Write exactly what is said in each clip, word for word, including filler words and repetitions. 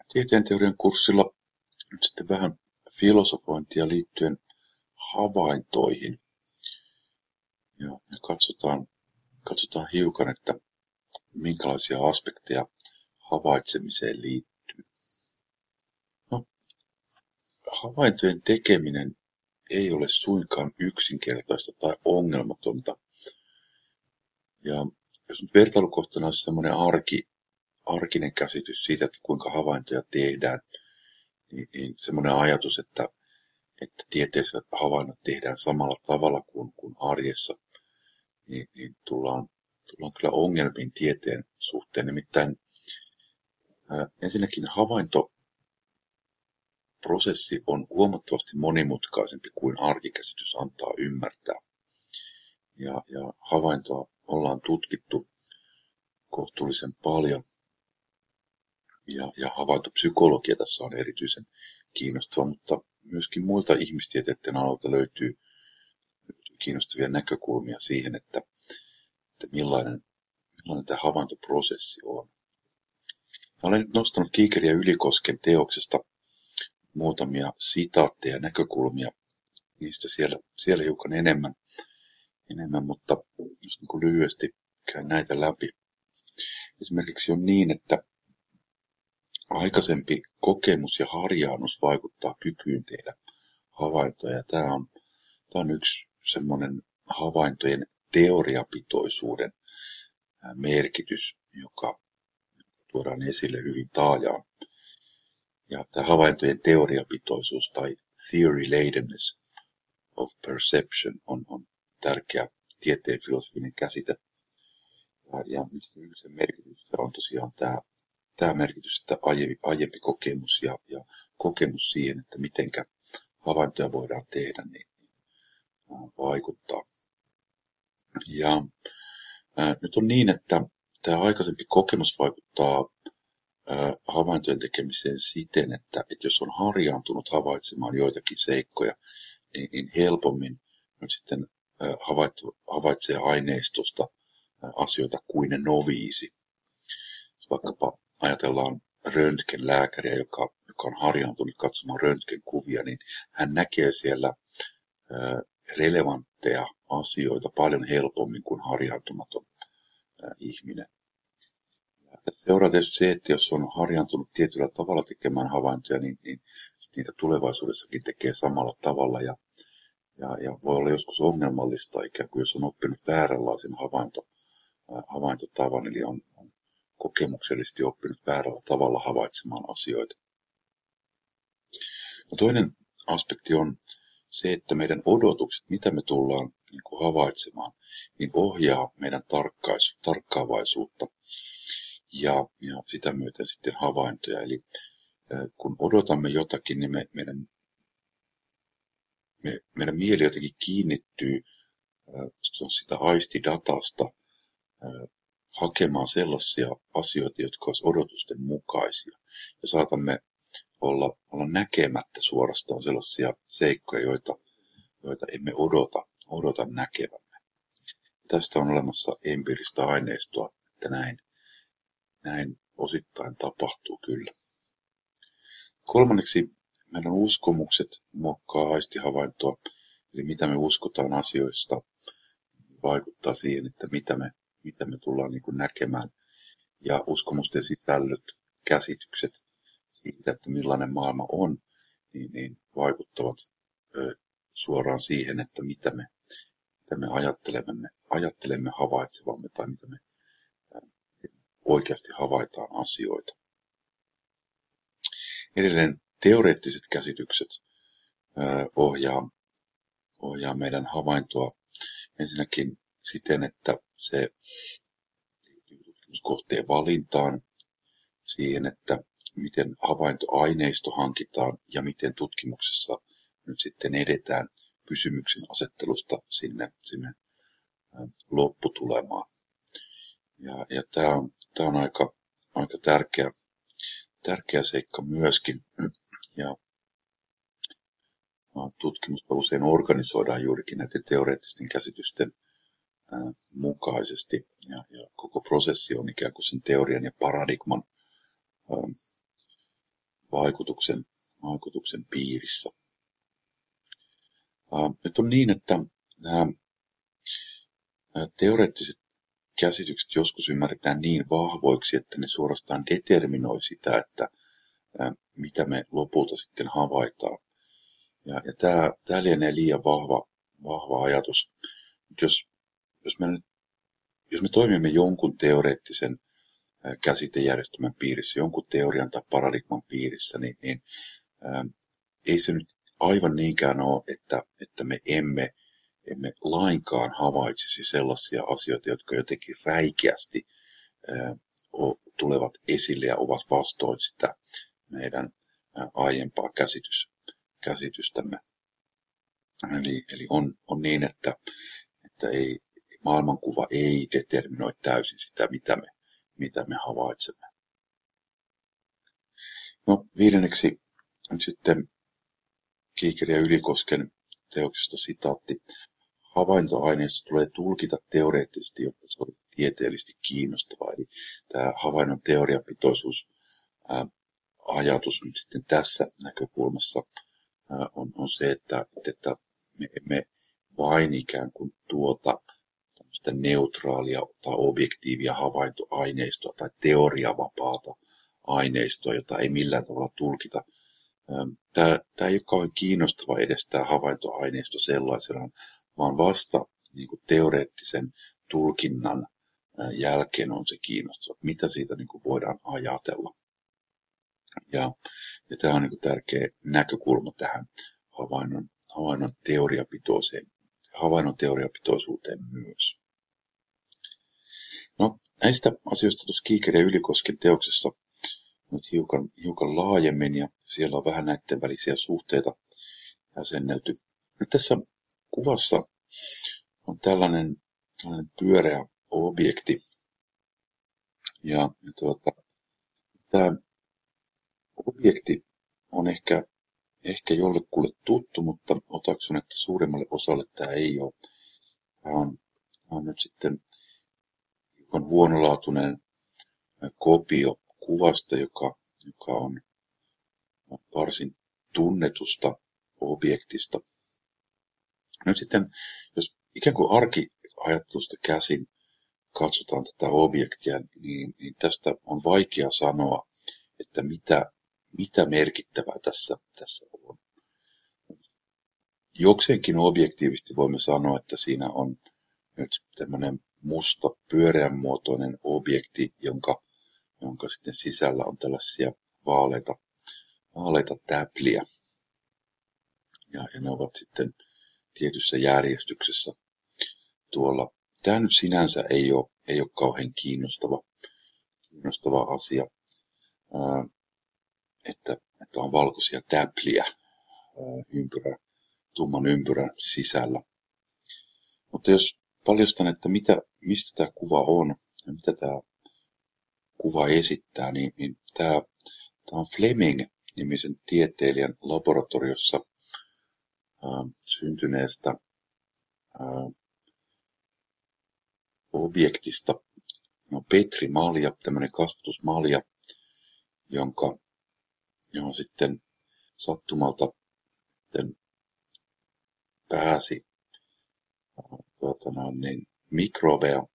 Tieteenteorian kurssilla nyt sitten vähän filosofointia liittyen havaintoihin. Ja, ja katsotaan, katsotaan hiukan, että minkälaisia aspekteja havaitsemiseen liittyy. No, havaintojen tekeminen ei ole suinkaan yksinkertaista tai ongelmatonta. Ja jos nyt vertailukohtana olisi semmoinen arki, arkinen käsitys siitä, että kuinka havaintoja tehdään, niin, niin semmoinen ajatus, että, että tieteessä havainnot tehdään samalla tavalla kuin, kuin arjessa, niin, niin tullaan, tullaan kyllä ongelmiin tieteen suhteen. Nimittäin ää, ensinnäkin havaintoprosessi on huomattavasti monimutkaisempi kuin arkikäsitys antaa ymmärtää. Ja, ja havaintoa ollaan tutkittu kohtuullisen paljon. Ja, ja havaintopsykologia tässä on erityisen kiinnostava, mutta myöskin muilta ihmistieteiden alalta löytyy kiinnostavia näkökulmia siihen, että, että millainen, millainen tämä havaintoprosessi on. Mä olen nyt nostanut Kiikeri ja Ylikosken teoksesta muutamia sitaatteja ja näkökulmia, niistä siellä, siellä hiukan enemmän, enemmän mutta jos niin kuin lyhyesti käyn näitä läpi. Esimerkiksi on niin, että aikaisempi kokemus ja harjaannus vaikuttaa kykyyn tehdä havaintoja. Ja tämä on, tämä on yksi semmoinen havaintojen teoriapitoisuuden merkitys, joka tuodaan esille hyvin taajaan. Ja tämä havaintojen teoriapitoisuus tai theory ladenness of perception on, on tärkeä tieteen filosofinen käsite. Ja, ja sen merkitys on tosiaan tämä, tämä merkitys, että aiempi, aiempi kokemus ja, ja kokemus siihen, että mitenkä havaintoja voidaan tehdä, niin vaikuttaa. Ja ää, nyt on niin, että tämä aikaisempi kokemus vaikuttaa ää, havaintojen tekemiseen siten, että, että jos on harjaantunut havaitsemaan joitakin seikkoja, niin, niin helpommin nyt sitten ää, havait, havaitsee aineistosta ää, asioita kuin ne noviisi. Vaikkapa ajatellaan röntgenlääkäriä, joka, joka on harjaantunut katsomaan röntgenkuvia, niin hän näkee siellä ää, relevantteja asioita paljon helpommin kuin harjaantumaton ää, ihminen. Ja seuraa tietysti se, että jos on harjaantunut tietyllä tavalla tekemään havaintoja, niin, niin niitä tulevaisuudessakin tekee samalla tavalla. Ja, ja, ja voi olla joskus ongelmallista, ikään kuin jos on oppinut vääränlaisen havainto, ää, havaintotavan, eli on, on kokemuksellisesti oppinut väärällä tavalla havaitsemaan asioita. No toinen aspekti on se, että meidän odotukset, mitä me tullaan niin kuin havaitsemaan, niin ohjaa meidän tarkkaavaisuutta ja, ja sitä myöten sitten havaintoja. Eli kun odotamme jotakin, niin me, meidän, me, meidän mieli jotenkin kiinnittyy sitä aistidatasta hakemaan sellaisia asioita, jotka olisivat odotusten mukaisia. Ja saatamme olla, olla näkemättä suorastaan sellaisia seikkoja, joita, joita emme odota, odota näkevämme. Tästä on olemassa empiiristä aineistoa, että näin, näin osittain tapahtuu kyllä. Kolmanneksi meidän uskomukset muokkaa aistihavaintoa, eli mitä me uskotaan asioista vaikuttaa siihen, että mitä me, mitä me tullaan niin kuin näkemään. Ja uskomusten sisällöt, käsitykset siitä, että millainen maailma on, niin, niin vaikuttavat ö, suoraan siihen, että mitä me, mitä me ajattelemme, ajattelemme havaitsevamme tai mitä me ö, oikeasti havaitaan asioita. Edelleen teoreettiset käsitykset ö, ohjaa, ohjaa meidän havaintoa ensinnäkin siten, että se liittyy tutkimuskohteen valintaan, siihen, että miten havaintoaineisto hankitaan ja miten tutkimuksessa nyt sitten edetään kysymyksen asettelusta sinne, sinne lopputulemaan. Ja, ja tämä on, tämä on aika, aika tärkeä, tärkeä seikka myöskin. Ja tutkimusta usein organisoidaan juurikin näiden teoreettisten käsitysten ää, mukaisesti. Ja, ja koko prosessi on ikään kuin sen teorian ja paradigman ää, vaikutuksen, vaikutuksen piirissä. Nyt on niin, että nämä teoreettiset käsitykset joskus ymmärretään niin vahvoiksi, että ne suorastaan determinoi sitä, että mitä me lopulta sitten havaitaan. Ja, ja tämä, tämä lienee liian vahva, vahva ajatus. Jos, jos, me, jos me toimimme jonkun teoreettisen käsitejärjestelmän piirissä, jonkun teorian tai paradigman piirissä, niin, niin ää, ei se nyt aivan niinkään ole, että, että me emme, emme lainkaan havaitsisi sellaisia asioita, jotka jotenkin räikeästi ää, o, tulevat esille ja ovat vastoin sitä meidän ää, aiempaa käsitys, käsitystämme. Eli, eli on, on niin, että, että ei, maailmankuva ei determinoi täysin sitä, mitä me, mitä me havaitsemme. No, viidenneksi nyt sitten Kiikeri ja Ylikosken teoksesta sitaatti. Havaintoaineisto tulee tulkita teoreettisesti, jotta se on tieteellisesti kiinnostavaa. Eli tämä havainnon teoriapitoisuus ää, ajatus nyt sitten tässä näkökulmassa ää, on, on se, että, että me emme vain ikään kuin tuota tämmöistä neutraalia tai objektiivia havaintoaineistoa tai teoriavapaata aineistoa, jota ei millään tavalla tulkita. Tämä, tämä ei ole kauhean kiinnostava edes tämä havaintoaineisto sellaisenaan, vaan vasta niin kuin teoreettisen tulkinnan jälkeen on se kiinnostava, mitä siitä niin kuin voidaan ajatella. Ja, ja tämä on niin kuin tärkeä näkökulma tähän havainnon, havainnon, teoriapitoiseen, havainnon teoriapitoisuuteen myös. No, näistä asioista tuossa Kiikeri ja Ylikosken teoksessa nyt hiukan, hiukan laajemmin, ja siellä on vähän näiden välisiä suhteita jäsennelty. Nyt tässä kuvassa on tällainen, tällainen pyöreä objekti, ja, ja tuota, tämä objekti on ehkä, ehkä jollekulle tuttu, mutta otaksun, että suurimmalle osalle tämä ei ole. Tämä on, tämä on nyt sitten hiukan huonolaatuinen kopio kuvasta, joka, joka on varsin tunnetusta objektista. Nyt sitten, jos ikään kuin arkiajattelusta käsin katsotaan tätä objektia, niin, niin tästä on vaikea sanoa, että mitä, mitä merkittävää tässä, tässä on. Jokseenkin objektiivisesti voimme sanoa, että siinä on nyt tämmöinen musta pyöreänmuotoinen objekti, jonka jonka sitten sisällä on tällaisia vaaleita, vaaleita täpliä. Ja, ja ne ovat sitten tietyssä järjestyksessä tuolla. Tämä nyt sinänsä ei ole, ei ole kauhean kiinnostava, kiinnostava asia, ää, että, että on valkoisia täpliä ää, ympyrä, tumman ympyrän sisällä. Mutta jos paljastan, että mitä, mistä tämä kuva on ja mitä tämä kuva esittää, niin, niin tämä, tämä on Fleming-nimisen tieteilijän laboratoriossa ää, syntyneestä ää, objektista. No, petrimalja, tämmöinen kasvatusmalja, jonka, johon sitten sattumalta sitten pääsi ää, tuota, no, niin, mikrobeja.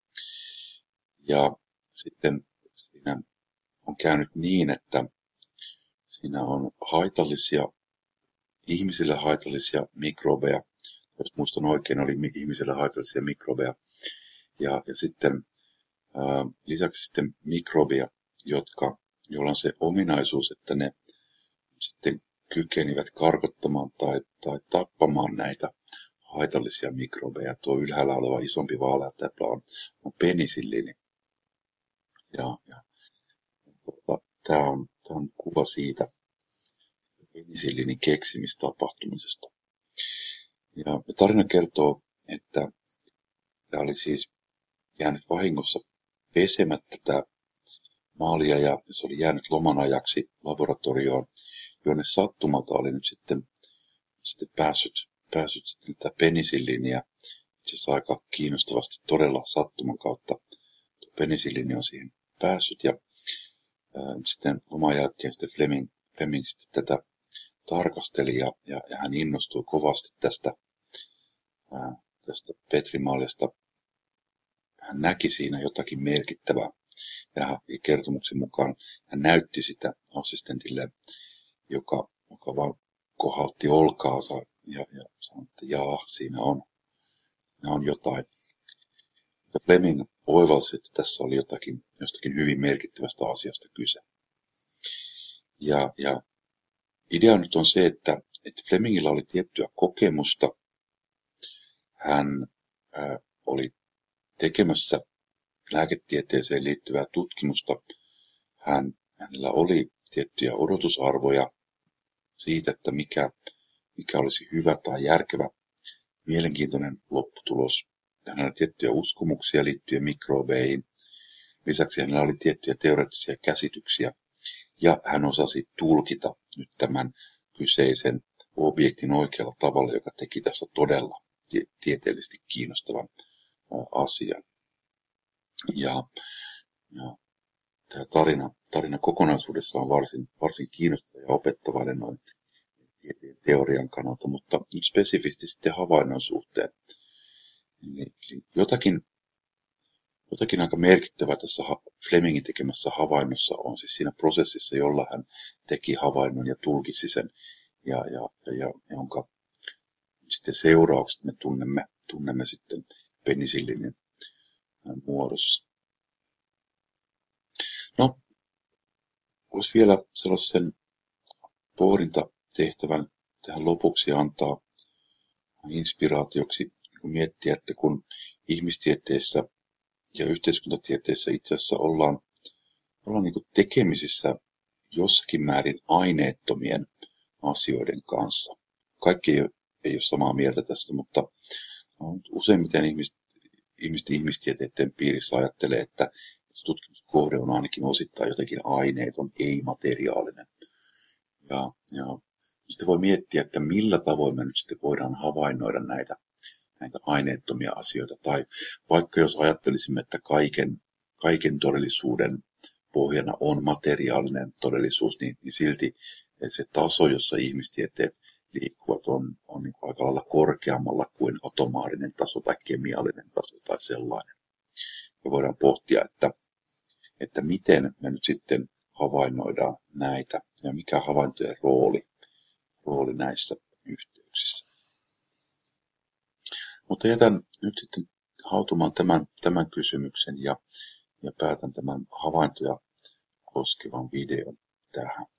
Ja sitten siinä on käynyt niin, että siinä on haitallisia, ihmisille haitallisia mikrobeja. Jos muistan oikein, oli ihmisille haitallisia mikrobeja. Ja, ja sitten ää, lisäksi sitten mikrobia, jotka, joilla on se ominaisuus, että ne sitten kykenivät karkottamaan tai, tai tappamaan näitä haitallisia mikrobeja. Tuo ylhäällä oleva isompi vaalea täplä on, on penisilliini. Ja, ja tota, tämä on, on kuva siitä penisillinin keksimistapahtumisesta. Ja tarina kertoo, että tämä oli siis jäänyt vahingossa pesemättä tätä maalia ja se oli jäänyt loman ajaksi laboratorioon, jonne sattumalta oli nyt sitten, sitten päässyt, päässyt sitten tätä penisilliiniä. Itse asiassa aika kiinnostavasti todella sattuman kautta penisillini on siihen päässyt ja ää, sitten loman jälkeen sitten Fleming, Fleming sitten tätä tarkasteli ja, ja, ja hän innostui kovasti tästä, ää, tästä Petri-mallista. Hän näki siinä jotakin merkittävää ja kertomuksen mukaan hän näytti sitä assistentille, joka, joka vaan kohalti olkaansa ja, ja sanoi, että jaa, siinä on, siinä on jotain. Ja Fleming oivalsi, että tässä oli jotakin, jostakin hyvin merkittävästä asiasta kyse. Ja, ja idea nyt on se, että, että Flemingillä oli tiettyä kokemusta. Hän ää, oli tekemässä lääketieteeseen liittyvää tutkimusta. Hän, hänellä oli tiettyjä odotusarvoja siitä, että mikä, mikä olisi hyvä tai järkevä, mielenkiintoinen lopputulos. Hänellä oli tiettyjä uskomuksia liittyen mikrobeihin. Lisäksi hänellä oli tiettyjä teoreettisia käsityksiä. Ja hän osasi tulkita nyt tämän kyseisen objektin oikealla tavalla, joka teki tästä todella tieteellisesti kiinnostavan asian. Ja, ja tämä tarina, tarina kokonaisuudessaan on varsin, varsin kiinnostava ja opettavainen noin tieteen teorian kannalta, mutta nyt spesifisti sitten havainnon suhteen. Eli, eli jotakin, jotakin aika merkittävää tässä Flemingin tekemässä havainnossa on siis siinä prosessissa, jolla hän teki havainnon ja tulkitsi sen, ja, ja, ja jonka sitten seuraukset me tunnemme, tunnemme sitten penisillinin muodossa. No, voisi vielä sellaisen pohdintatehtävän tähän lopuksi antaa inspiraatioksi, kun miettiä, että kun ihmistieteessä ja yhteiskuntatieteessä itse asiassa ollaan, ollaan niin kuin tekemisissä jossakin määrin aineettomien asioiden kanssa. Kaikki ei ole, ei ole samaa mieltä tästä, mutta useimmiten ihmiset, ihmiset ihmistieteiden piirissä ajattelee, että tutkimuskohde on ainakin osittain jotenkin aineeton, ei-materiaalinen. Ja, ja sitten voi miettiä, että millä tavoin me nyt sitten voidaan havainnoida näitä, näitä aineettomia asioita. Tai vaikka jos ajattelisimme, että kaiken, kaiken todellisuuden pohjana on materiaalinen todellisuus, niin, niin silti se taso, jossa ihmistieteet liikkuvat, on, on niin aika lailla korkeammalla kuin atomaarinen taso tai kemiallinen taso tai sellainen. Ja voidaan pohtia, että, että miten me nyt sitten havainnoidaan näitä ja mikä havaintojen rooli, rooli näissä yhteyksissä. Mutta jätän nyt sitten hautumaan tämän, tämän kysymyksen ja, ja päätän tämän havaintoja koskevan videon tähän.